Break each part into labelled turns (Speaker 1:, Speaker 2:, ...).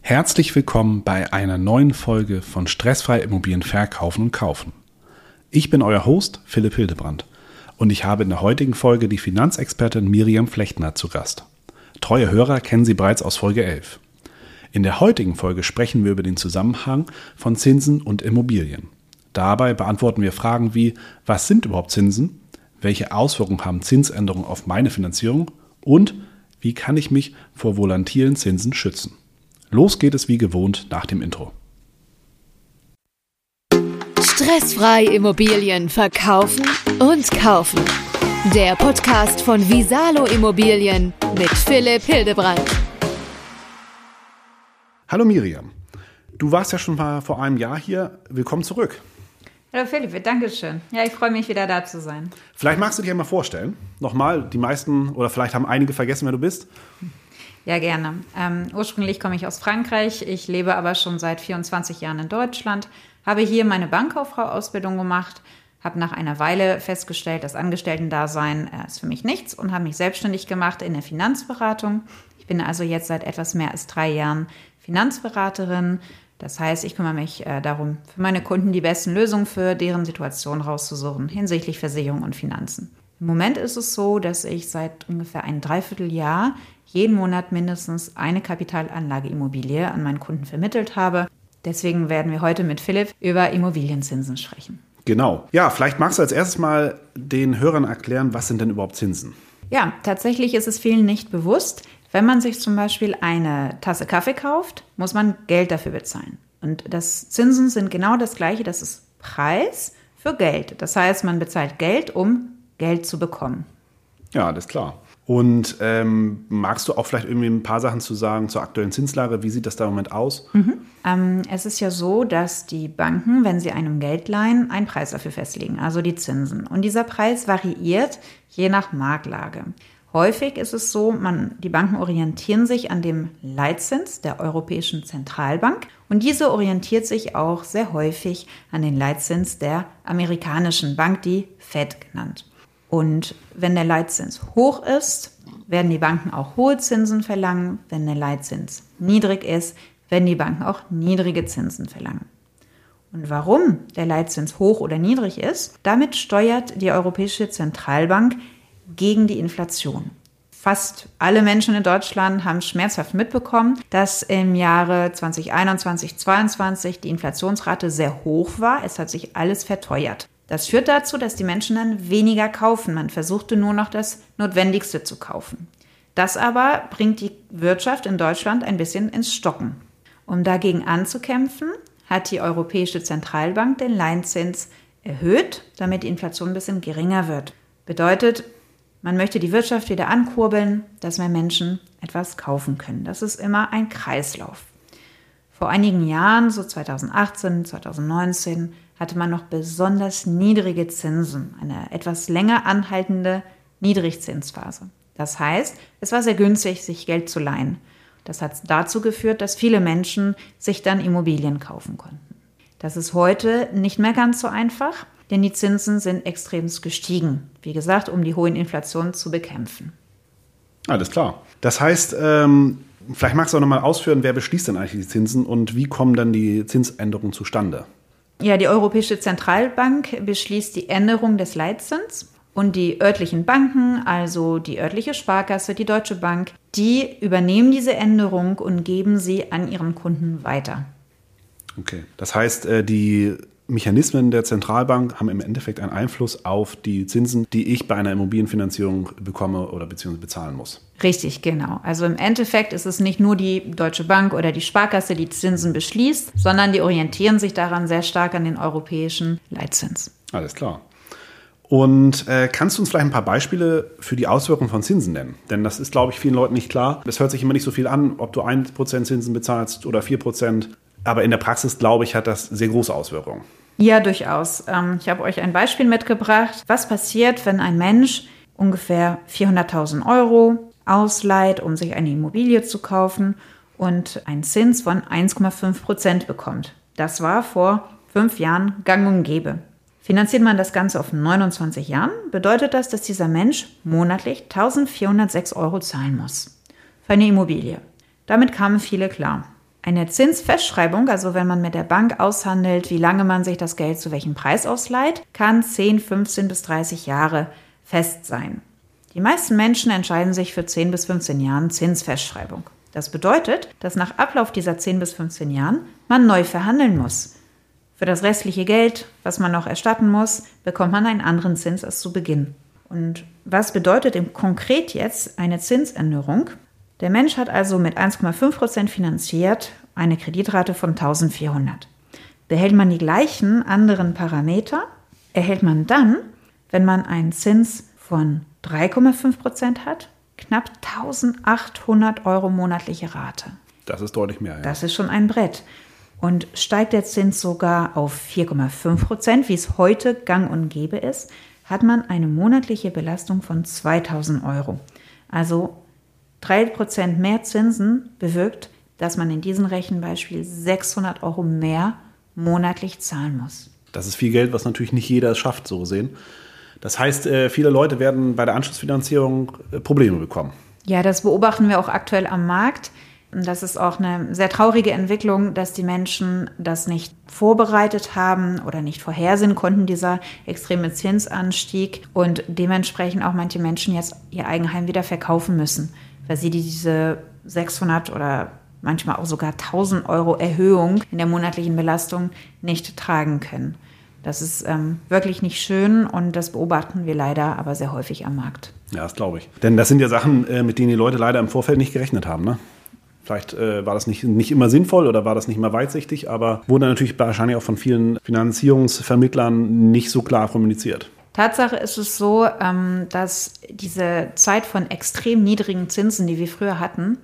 Speaker 1: Herzlich willkommen bei einer neuen Folge von Stressfrei Immobilien verkaufen und kaufen. Ich bin euer Host Philipp Hildebrand und ich habe in der heutigen Folge die Finanzexpertin Miriam Flechtner zu Gast. Treue Hörer kennen sie bereits aus Folge 11. In der heutigen Folge sprechen wir über den Zusammenhang von Zinsen und Immobilien. Dabei beantworten wir Fragen wie: Was sind überhaupt Zinsen? Welche Auswirkungen haben Zinsänderungen auf meine Finanzierung? Und wie kann ich mich vor volatilen Zinsen schützen? Los geht es wie gewohnt nach dem Intro.
Speaker 2: Stressfrei Immobilien verkaufen und kaufen. Der Podcast von Visalo Immobilien mit Philipp Hildebrand.
Speaker 1: Hallo Miriam, du warst ja schon mal vor einem Jahr hier. Willkommen zurück.
Speaker 3: Hallo Philipp, danke schön. Ja, ich freue mich, wieder da zu sein.
Speaker 1: Vielleicht magst du dich ja mal vorstellen. Nochmal, die meisten oder vielleicht haben einige vergessen, wer du bist.
Speaker 3: Ja, gerne. Ursprünglich komme ich aus Frankreich. Ich lebe aber schon seit 24 Jahren in Deutschland. Habe hier meine Bankkauffrau-Ausbildung gemacht. Habe nach einer Weile festgestellt, das Angestellten-Dasein ist für mich nichts und habe mich selbstständig gemacht in der Finanzberatung. Ich bin also jetzt seit etwas mehr als 3 Jahren Finanzberaterin. Das heißt, ich kümmere mich darum, für meine Kunden die besten Lösungen für deren Situation rauszusuchen hinsichtlich Versicherung und Finanzen. Im Moment ist es so, dass ich seit ungefähr ein Dreivierteljahr jeden Monat mindestens eine Kapitalanlageimmobilie an meinen Kunden vermittelt habe. Deswegen werden wir heute mit Philipp über Immobilienzinsen sprechen.
Speaker 1: Genau. Ja, vielleicht magst du als erstes mal den Hörern erklären, was sind denn überhaupt Zinsen?
Speaker 3: Ja, tatsächlich ist es vielen nicht bewusst. Wenn man sich zum Beispiel eine Tasse Kaffee kauft, muss man Geld dafür bezahlen. Und das Zinsen sind genau das Gleiche, das ist Preis für Geld. Das heißt, man bezahlt Geld, um Geld zu bekommen.
Speaker 1: Ja, das ist klar. Und magst du auch vielleicht irgendwie ein paar Sachen zu sagen zur aktuellen Zinslage? Wie sieht das da im Moment aus?
Speaker 3: Es ist ja so, dass die Banken, wenn sie einem Geld leihen, einen Preis dafür festlegen, also die Zinsen. Und dieser Preis variiert je nach Marktlage. Häufig ist es so, die Banken orientieren sich an dem Leitzins der Europäischen Zentralbank und diese orientiert sich auch sehr häufig an den Leitzins der amerikanischen Bank, die Fed genannt. Und wenn der Leitzins hoch ist, werden die Banken auch hohe Zinsen verlangen. Wenn der Leitzins niedrig ist, werden die Banken auch niedrige Zinsen verlangen. Und warum der Leitzins hoch oder niedrig ist, damit steuert die Europäische Zentralbank gegen die Inflation. Fast alle Menschen in Deutschland haben schmerzhaft mitbekommen, dass im Jahre 2021, 2022 die Inflationsrate sehr hoch war. Es hat sich alles verteuert. Das führt dazu, dass die Menschen dann weniger kaufen. Man versuchte nur noch das Notwendigste zu kaufen. Das aber bringt die Wirtschaft in Deutschland ein bisschen ins Stocken. Um dagegen anzukämpfen, hat die Europäische Zentralbank den Leitzins erhöht, damit die Inflation ein bisschen geringer wird. Bedeutet, man möchte die Wirtschaft wieder ankurbeln, dass mehr Menschen etwas kaufen können. Das ist immer ein Kreislauf. Vor einigen Jahren, so 2018, 2019, hatte man noch besonders niedrige Zinsen, eine etwas länger anhaltende Niedrigzinsphase. Das heißt, es war sehr günstig, sich Geld zu leihen. Das hat dazu geführt, dass viele Menschen sich dann Immobilien kaufen konnten. Das ist heute nicht mehr ganz so einfach, denn die Zinsen sind extremst gestiegen. Wie gesagt, um die hohen Inflationen zu bekämpfen.
Speaker 1: Alles klar. Das heißt, vielleicht magst du auch nochmal ausführen, wer beschließt denn eigentlich die Zinsen und wie kommen dann die Zinsänderungen zustande?
Speaker 3: Ja, die Europäische Zentralbank beschließt die Änderung des Leitzins und die örtlichen Banken, also die örtliche Sparkasse, die Deutsche Bank, die übernehmen diese Änderung und geben sie an ihren Kunden weiter.
Speaker 1: Okay, das heißt, die Mechanismen der Zentralbank haben im Endeffekt einen Einfluss auf die Zinsen, die ich bei einer Immobilienfinanzierung bekomme oder beziehungsweise bezahlen muss.
Speaker 3: Richtig, genau. Also im Endeffekt ist es nicht nur die Deutsche Bank oder die Sparkasse, die Zinsen beschließt, sondern die orientieren sich daran sehr stark an den europäischen Leitzins.
Speaker 1: Alles klar. Und kannst du uns vielleicht ein paar Beispiele für die Auswirkungen von Zinsen nennen? Denn das ist, glaube ich, vielen Leuten nicht klar. Es hört sich immer nicht so viel an, ob du 1% Zinsen bezahlst oder 4%. Aber in der Praxis, glaube ich, hat das sehr große Auswirkungen.
Speaker 3: Ja, durchaus. Ich habe euch ein Beispiel mitgebracht. Was passiert, wenn ein Mensch ungefähr 400.000 € ausleiht, um sich eine Immobilie zu kaufen und einen Zins von 1,5% bekommt? Das war vor 5 Jahren gang und gäbe. Finanziert man das Ganze auf 29 Jahren, bedeutet das, dass dieser Mensch monatlich 1.406 € zahlen muss für eine Immobilie. Damit kamen viele klar. Eine Zinsfestschreibung, also wenn man mit der Bank aushandelt, wie lange man sich das Geld zu welchem Preis ausleiht, kann 10, 15 bis 30 Jahre fest sein. Die meisten Menschen entscheiden sich für 10 bis 15 Jahren Zinsfestschreibung. Das bedeutet, dass nach Ablauf dieser 10 bis 15 Jahren man neu verhandeln muss. Für das restliche Geld, was man noch erstatten muss, bekommt man einen anderen Zins als zu Beginn. Und was bedeutet konkret jetzt eine Zinsänderung? Der Mensch hat also mit 1,5% finanziert eine Kreditrate von 1.400. Behält man die gleichen anderen Parameter, erhält man dann, wenn man einen Zins von 3,5% hat, knapp 1.800 € monatliche Rate.
Speaker 1: Das ist deutlich mehr. Ja.
Speaker 3: Das ist schon ein Brett. Und steigt der Zins sogar auf 4,5%, wie es heute gang und gäbe ist, hat man eine monatliche Belastung von 2.000 €. Also 3% mehr Zinsen bewirkt, dass man in diesem Rechenbeispiel 600 € mehr monatlich zahlen muss.
Speaker 1: Das ist viel Geld, was natürlich nicht jeder es schafft, so gesehen. Das heißt, viele Leute werden bei der Anschlussfinanzierung Probleme bekommen.
Speaker 3: Ja, das beobachten wir auch aktuell am Markt. Das ist auch eine sehr traurige Entwicklung, dass die Menschen das nicht vorbereitet haben oder nicht vorhersehen konnten, dieser extreme Zinsanstieg. Und dementsprechend auch manche Menschen jetzt ihr Eigenheim wieder verkaufen müssen, weil sie diese 600 oder manchmal auch sogar 1.000 € Erhöhung in der monatlichen Belastung nicht tragen können. Das ist wirklich nicht schön und das beobachten wir leider aber sehr häufig am Markt.
Speaker 1: Ja, das glaube ich. Denn das sind ja Sachen, mit denen die Leute leider im Vorfeld nicht gerechnet haben, ne? Vielleicht war das nicht immer sinnvoll oder war das nicht immer weitsichtig, aber wurde natürlich wahrscheinlich auch von vielen Finanzierungsvermittlern nicht so klar kommuniziert.
Speaker 3: Tatsache ist es so, dass diese Zeit von extrem niedrigen Zinsen, die wir früher hatten,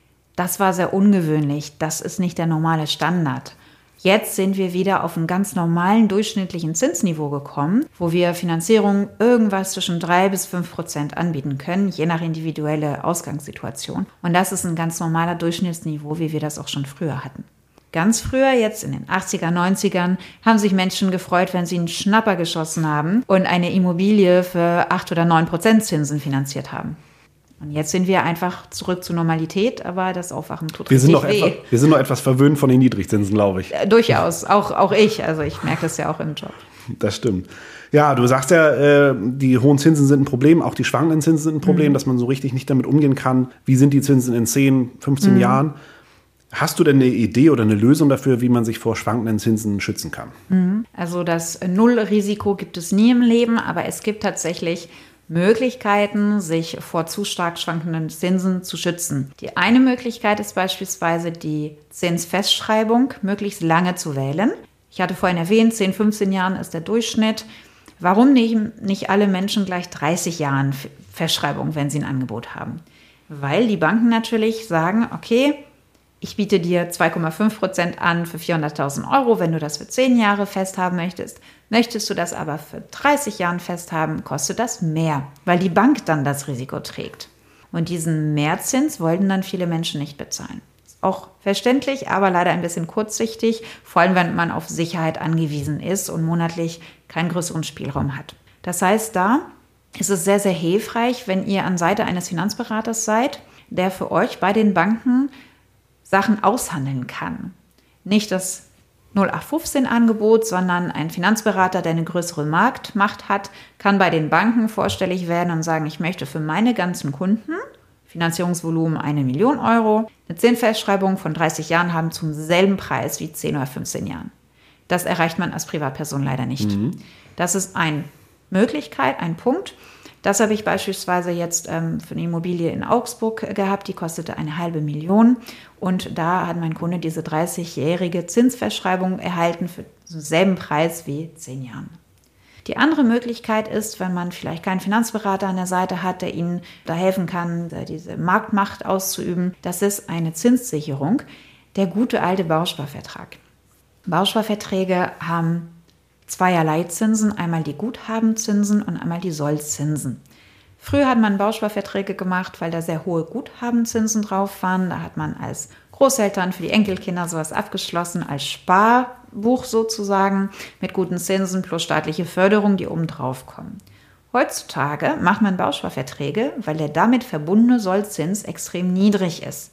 Speaker 3: das war sehr ungewöhnlich. Das ist nicht der normale Standard. Jetzt sind wir wieder auf einen ganz normalen durchschnittlichen Zinsniveau gekommen, wo wir Finanzierung irgendwas zwischen 3 bis 5% anbieten können, je nach individuelle Ausgangssituation. Und das ist ein ganz normaler Durchschnittsniveau, wie wir das auch schon früher hatten. Ganz früher, jetzt in den 80er, 90ern, haben sich Menschen gefreut, wenn sie einen Schnapper geschossen haben und eine Immobilie für 8 oder 9% Zinsen finanziert haben. Und jetzt sind wir einfach zurück zur Normalität, aber das Aufwachen tut richtig weh.
Speaker 1: Wir sind noch etwas verwöhnt von den Niedrigzinsen, glaube ich.
Speaker 3: Durchaus, auch ich. Also ich merke das ja auch im Job.
Speaker 1: Das stimmt. Ja, du sagst ja, die hohen Zinsen sind ein Problem, auch die schwankenden Zinsen sind ein Problem, dass man so richtig nicht damit umgehen kann. Wie sind die Zinsen in 10, 15 Jahren? Hast du denn eine Idee oder eine Lösung dafür, wie man sich vor schwankenden Zinsen schützen kann?
Speaker 3: Also das Nullrisiko gibt es nie im Leben, aber es gibt tatsächlich Möglichkeiten, sich vor zu stark schwankenden Zinsen zu schützen. Die eine Möglichkeit ist beispielsweise die Zinsfestschreibung, möglichst lange zu wählen. Ich hatte vorhin erwähnt, 10, 15 Jahren ist der Durchschnitt. Warum nicht alle Menschen gleich 30 Jahren Festschreibung, wenn sie ein Angebot haben? Weil die Banken natürlich sagen, okay, ich biete dir 2,5% an für 400.000 €, wenn du das für 10 Jahre festhaben möchtest. Möchtest du das aber für 30 Jahren festhaben, kostet das mehr, weil die Bank dann das Risiko trägt. Und diesen Mehrzins wollten dann viele Menschen nicht bezahlen. Ist auch verständlich, aber leider ein bisschen kurzsichtig, vor allem wenn man auf Sicherheit angewiesen ist und monatlich keinen größeren Spielraum hat. Das heißt, da ist es sehr, sehr hilfreich, wenn ihr an Seite eines Finanzberaters seid, der für euch bei den Banken Sachen aushandeln kann. Nicht das 0815-Angebot, sondern ein Finanzberater, der eine größere Marktmacht hat, kann bei den Banken vorstellig werden und sagen, ich möchte für meine ganzen Kunden Finanzierungsvolumen 1 Million €, eine Zinsfestschreibung von 30 Jahren haben zum selben Preis wie 10 oder 15 Jahren. Das erreicht man als Privatperson leider nicht. Das ist eine Möglichkeit, ein Punkt. Das habe ich beispielsweise jetzt für eine Immobilie in Augsburg gehabt, die kostete 500.000 und da hat mein Kunde diese 30-jährige Zinsfestschreibung erhalten für denselben Preis wie 10 Jahren. Die andere Möglichkeit ist, wenn man vielleicht keinen Finanzberater an der Seite hat, der Ihnen da helfen kann, diese Marktmacht auszuüben, das ist eine Zinssicherung, der gute alte Bausparvertrag. Bausparverträge haben zweierlei Zinsen, einmal die Guthabenzinsen und einmal die Sollzinsen. Früher hat man Bausparverträge gemacht, weil da sehr hohe Guthabenzinsen drauf waren. Da hat man als Großeltern für die Enkelkinder sowas abgeschlossen, als Sparbuch sozusagen, mit guten Zinsen plus staatliche Förderung, die oben drauf kommen. Heutzutage macht man Bausparverträge, weil der damit verbundene Sollzins extrem niedrig ist.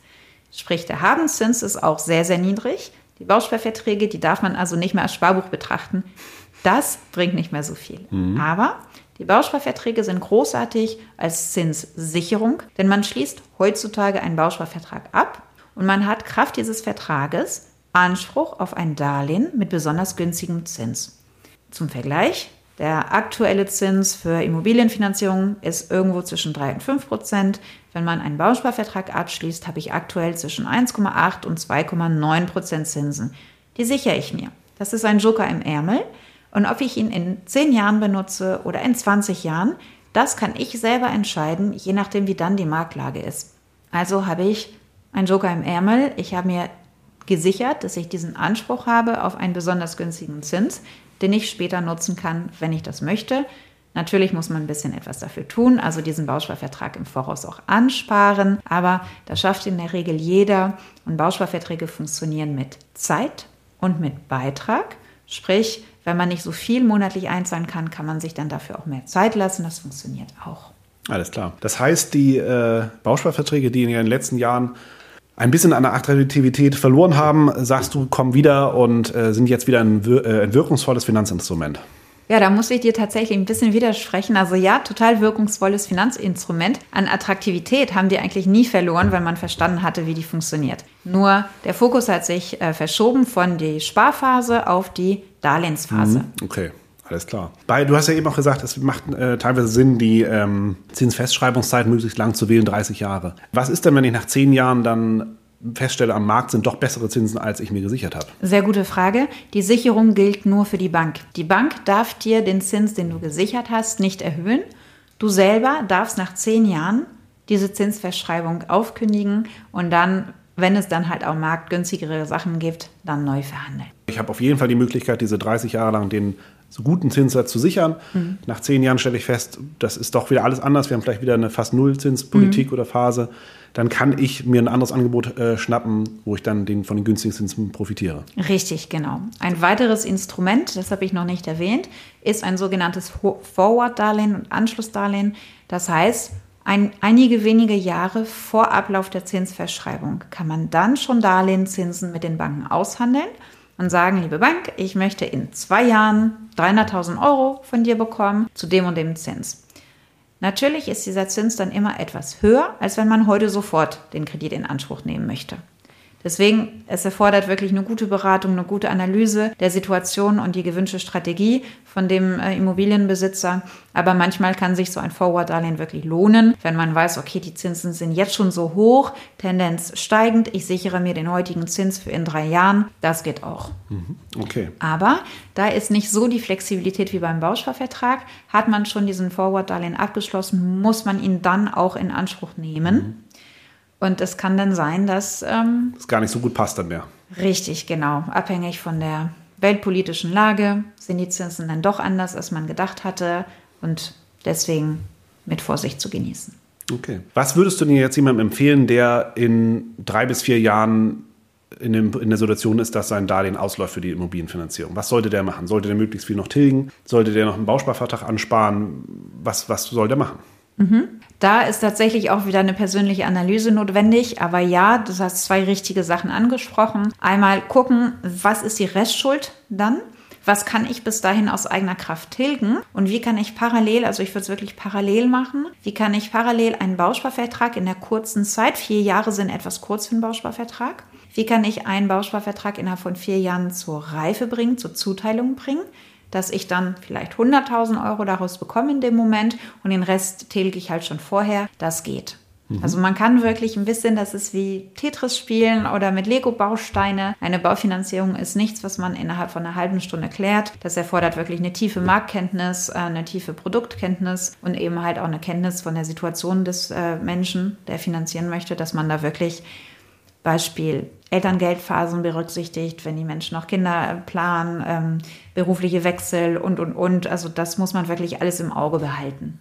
Speaker 3: Sprich, der Habenzins ist auch sehr, sehr niedrig. Die Bausparverträge, die darf man also nicht mehr als Sparbuch betrachten. Das bringt nicht mehr so viel. Aber die Bausparverträge sind großartig als Zinssicherung, denn man schließt heutzutage einen Bausparvertrag ab und man hat Kraft dieses Vertrages Anspruch auf ein Darlehen mit besonders günstigem Zins. Zum Vergleich, der aktuelle Zins für Immobilienfinanzierung ist irgendwo zwischen 3 und 5%. Wenn man einen Bausparvertrag abschließt, habe ich aktuell zwischen 1,8 und 2,9% Zinsen. Die sichere ich mir. Das ist ein Joker im Ärmel. Und ob ich ihn in 10 Jahren benutze oder in 20 Jahren, das kann ich selber entscheiden, je nachdem, wie dann die Marktlage ist. Also habe ich einen Joker im Ärmel. Ich habe mir gesichert, dass ich diesen Anspruch habe auf einen besonders günstigen Zins, den ich später nutzen kann, wenn ich das möchte. Natürlich muss man ein bisschen etwas dafür tun, also diesen Bausparvertrag im Voraus auch ansparen, aber das schafft in der Regel jeder und Bausparverträge funktionieren mit Zeit und mit Beitrag, sprich, wenn man nicht so viel monatlich einzahlen kann, kann man sich dann dafür auch mehr Zeit lassen, das funktioniert auch.
Speaker 1: Alles klar. Das heißt, die Bausparverträge, die in den letzten Jahren ein bisschen an der Attraktivität verloren haben, sagst du, kommen wieder und sind jetzt wieder ein wirkungsvolles Finanzinstrument.
Speaker 3: Ja, da muss ich dir tatsächlich ein bisschen widersprechen. Also ja, total wirkungsvolles Finanzinstrument. An Attraktivität haben die eigentlich nie verloren, weil man verstanden hatte, wie die funktioniert. Nur der Fokus hat sich verschoben von der Sparphase auf die Darlehensphase.
Speaker 1: Okay. Alles klar. Du hast ja eben auch gesagt, es macht teilweise Sinn, die Zinsfestschreibungszeit möglichst lang zu wählen, 30 Jahre. Was ist denn, wenn ich nach 10 Jahren dann feststelle, am Markt sind doch bessere Zinsen, als ich mir gesichert habe?
Speaker 3: Sehr gute Frage. Die Sicherung gilt nur für die Bank. Die Bank darf dir den Zins, den du gesichert hast, nicht erhöhen. Du selber darfst nach 10 Jahren diese Zinsfestschreibung aufkündigen und dann, wenn es dann halt auch marktgünstigere Sachen gibt, dann neu verhandeln.
Speaker 1: Ich habe auf jeden Fall die Möglichkeit, diese 30 Jahre lang den so guten Zinssatz zu sichern. Nach 10 Jahren stelle ich fest, das ist doch wieder alles anders. Wir haben vielleicht wieder eine fast Nullzinspolitik oder Phase. Dann kann ich mir ein anderes Angebot schnappen, wo ich dann von den günstigen Zinsen profitiere.
Speaker 3: Richtig, genau. Ein weiteres Instrument, das habe ich noch nicht erwähnt, ist ein sogenanntes Forward-Darlehen und Anschlussdarlehen. Das heißt, einige wenige Jahre vor Ablauf der Zinsfestschreibung kann man dann schon Darlehenszinsen mit den Banken aushandeln und sagen, liebe Bank, ich möchte in 2 Jahren 300.000 Euro von dir bekommen zu dem und dem Zins. Natürlich ist dieser Zins dann immer etwas höher, als wenn man heute sofort den Kredit in Anspruch nehmen möchte. Deswegen, es erfordert wirklich eine gute Beratung, eine gute Analyse der Situation und die gewünschte Strategie von dem Immobilienbesitzer. Aber manchmal kann sich so ein Forward-Darlehen wirklich lohnen, wenn man weiß, okay, die Zinsen sind jetzt schon so hoch, Tendenz steigend, ich sichere mir den heutigen Zins für in 3 Jahren. Das geht auch.
Speaker 1: Okay.
Speaker 3: Aber da ist nicht so die Flexibilität wie beim Bausparvertrag. Hat man schon diesen Forward-Darlehen abgeschlossen, muss man ihn dann auch in Anspruch nehmen. Und es kann dann sein, dass
Speaker 1: das gar nicht so gut passt dann mehr.
Speaker 3: Richtig, genau. Abhängig von der weltpolitischen Lage sind die Zinsen dann doch anders, als man gedacht hatte. Und deswegen mit Vorsicht zu genießen.
Speaker 1: Okay. Was würdest du denn jetzt jemandem empfehlen, der in 3 bis 4 Jahren in der Situation ist, dass sein Darlehen ausläuft für die Immobilienfinanzierung? Was sollte der machen? Sollte der möglichst viel noch tilgen? Sollte der noch einen Bausparvertrag ansparen? Was soll der machen?
Speaker 3: Da ist tatsächlich auch wieder eine persönliche Analyse notwendig. Aber ja, du hast 2 richtige Sachen angesprochen. Einmal gucken, was ist die Restschuld dann? Was kann ich bis dahin aus eigener Kraft tilgen? Und wie kann ich parallel, also ich würde es wirklich parallel machen, wie kann ich parallel einen Bausparvertrag in der kurzen Zeit, 4 Jahre sind etwas kurz für einen Bausparvertrag, wie kann ich einen Bausparvertrag innerhalb von 4 Jahren zur Reife bringen, zur Zuteilung bringen, dass ich dann vielleicht 100.000 Euro daraus bekomme in dem Moment und den Rest tilge ich halt schon vorher. Das geht. Also man kann wirklich ein bisschen, das ist wie Tetris spielen oder mit Lego-Bausteine. Eine Baufinanzierung ist nichts, was man innerhalb von einer halben Stunde klärt. Das erfordert wirklich eine tiefe Marktkenntnis, eine tiefe Produktkenntnis und eben halt auch eine Kenntnis von der Situation des Menschen, der finanzieren möchte, dass man da wirklich Beispiel Elterngeldphasen berücksichtigt, wenn die Menschen noch Kinder planen, berufliche Wechsel und. Also das muss man wirklich alles im Auge behalten.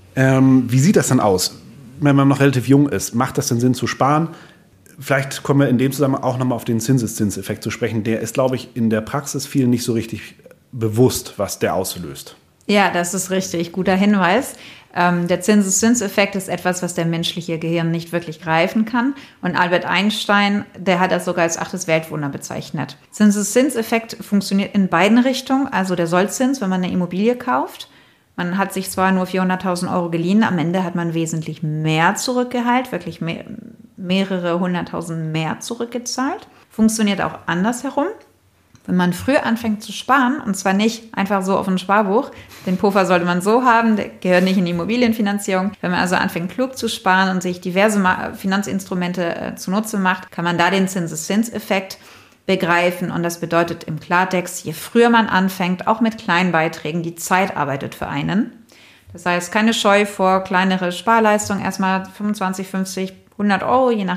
Speaker 1: Wie sieht das dann aus, wenn man noch relativ jung ist? Macht das denn Sinn zu sparen? Vielleicht kommen wir in dem Zusammenhang auch nochmal auf den Zinseszinseffekt zu sprechen. Der ist, glaube ich, in der Praxis vielen nicht so richtig bewusst, was der auslöst.
Speaker 3: Ja, das ist richtig. Guter Hinweis. Der Zinseszinseffekt ist etwas, was der menschliche Gehirn nicht wirklich greifen kann. Und Albert Einstein, der hat das sogar als 8. Weltwunder bezeichnet. Zinseszinseffekt funktioniert in beiden Richtungen. Also der Sollzins, wenn man eine Immobilie kauft. Man hat sich zwar nur 400.000 Euro geliehen, am Ende hat man wesentlich mehr zurückgehalten, wirklich mehrere 100.000 mehr zurückgezahlt. Funktioniert auch andersherum. Wenn man früh anfängt zu sparen, und zwar nicht einfach so auf ein Sparbuch, den Puffer sollte man so haben, der gehört nicht in die Immobilienfinanzierung. Wenn man also anfängt, klug zu sparen und sich diverse Finanzinstrumente zunutze macht, kann man da den Zinseszinseffekt begreifen. Und das bedeutet im Klartext, je früher man anfängt, auch mit kleinen Beiträgen, die Zeit arbeitet für einen. Das heißt, keine Scheu vor kleinere Sparleistungen, erstmal 25, 50, 100 Euro, je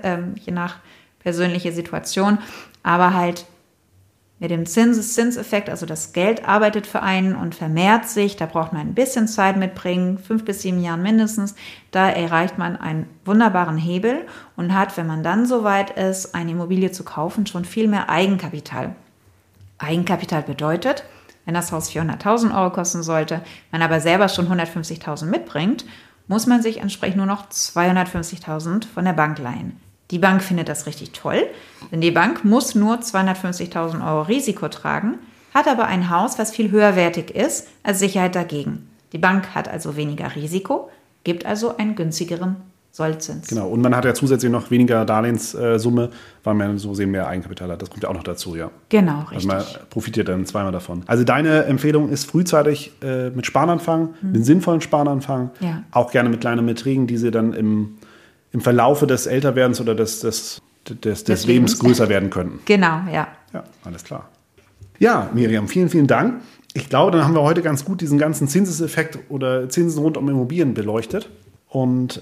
Speaker 3: nach persönliche Situation, aber halt mit dem Zinseszinseffekt, also das Geld arbeitet für einen und vermehrt sich, da braucht man ein bisschen Zeit mitbringen, 5 bis 7 Jahren mindestens, da erreicht man einen wunderbaren Hebel und hat, wenn man dann soweit ist, eine Immobilie zu kaufen, schon viel mehr Eigenkapital. Eigenkapital bedeutet, wenn das Haus 400.000 Euro kosten sollte, man aber selber schon 150.000 mitbringt, muss man sich entsprechend nur noch 250.000 von der Bank leihen. Die Bank findet das richtig toll, denn die Bank muss nur 250.000 Euro Risiko tragen, hat aber ein Haus, was viel höherwertig ist als Sicherheit dagegen. Die Bank hat also weniger Risiko, gibt also einen günstigeren Sollzins.
Speaker 1: Genau, und man hat ja zusätzlich noch weniger Darlehenssumme, weil man so sehr mehr Eigenkapital hat. Das kommt ja auch noch dazu, ja.
Speaker 3: Genau, richtig.
Speaker 1: Also man profitiert dann zweimal davon. Also deine Empfehlung ist frühzeitig mit Sparen anfangen, mit sinnvollen Sparen anfangen, auch gerne mit kleinen Beträgen, die sie dann im Verlaufe des Älterwerdens oder des Lebens größer werden könnten.
Speaker 3: Genau, ja.
Speaker 1: Ja, alles klar. Ja, Miriam, vielen, vielen Dank. Ich glaube, dann haben wir heute ganz gut diesen ganzen Zinseseffekt oder Zinsen rund um Immobilien beleuchtet. Und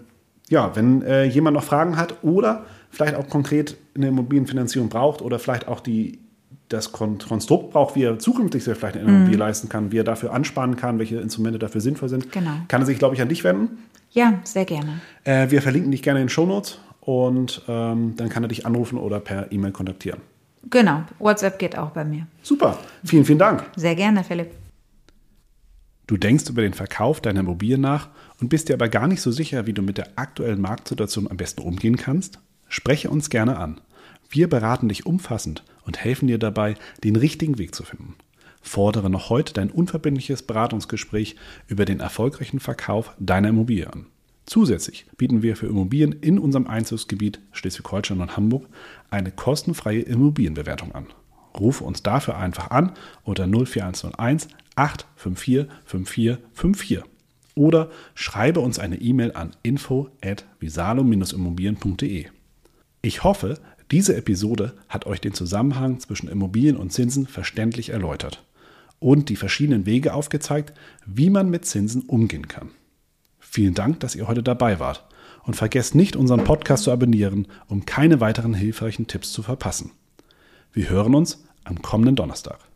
Speaker 1: wenn jemand noch Fragen hat oder vielleicht auch konkret eine Immobilienfinanzierung braucht oder vielleicht auch das Konstrukt braucht, wie er zukünftig sich vielleicht eine Immobilie leisten kann, wie er dafür ansparen kann, welche Instrumente dafür sinnvoll sind, kann er sich, glaube ich, an dich wenden.
Speaker 3: Ja, sehr gerne.
Speaker 1: Wir verlinken dich gerne in den Shownotes und dann kann er dich anrufen oder per E-Mail kontaktieren.
Speaker 3: Genau, WhatsApp geht auch bei mir.
Speaker 1: Super, vielen, vielen Dank.
Speaker 3: Sehr gerne, Philipp.
Speaker 1: Du denkst über den Verkauf deiner Immobilie nach und bist dir aber gar nicht so sicher, wie du mit der aktuellen Marktsituation am besten umgehen kannst? Spreche uns gerne an. Wir beraten dich umfassend und helfen dir dabei, den richtigen Weg zu finden. Fordere noch heute dein unverbindliches Beratungsgespräch über den erfolgreichen Verkauf deiner Immobilie an. Zusätzlich bieten wir für Immobilien in unserem Einzugsgebiet Schleswig-Holstein und Hamburg eine kostenfreie Immobilienbewertung an. Rufe uns dafür einfach an unter 04101 854 5454 oder schreibe uns eine E-Mail an info@visalo-immobilien.de. Ich hoffe, diese Episode hat euch den Zusammenhang zwischen Immobilien und Zinsen verständlich erläutert und die verschiedenen Wege aufgezeigt, wie man mit Zinsen umgehen kann. Vielen Dank, dass ihr heute dabei wart und vergesst nicht, unseren Podcast zu abonnieren, um keine weiteren hilfreichen Tipps zu verpassen. Wir hören uns am kommenden Donnerstag.